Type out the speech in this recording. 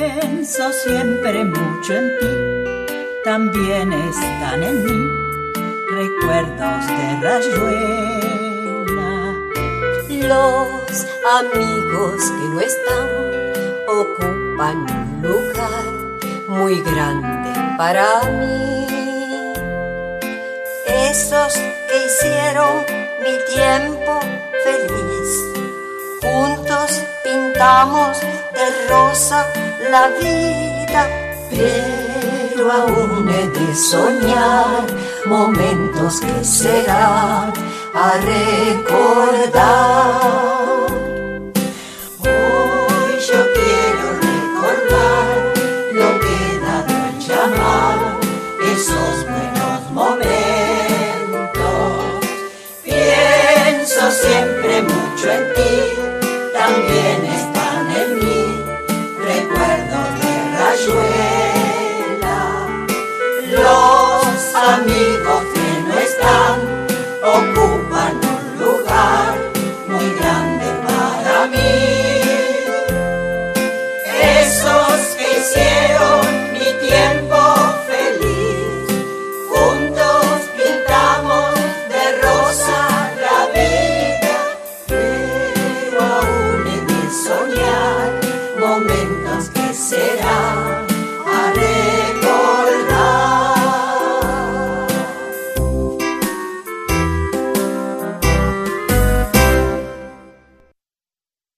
Pienso siempre mucho en ti, también están en mí recuerdos de Rayuela. Los amigos que no están ocupan un lugar muy grande para mí. Esos que hicieron mi tiempo feliz, juntos pintamos de rosa la vida, pero aún he de soñar momentos que serán a recordar.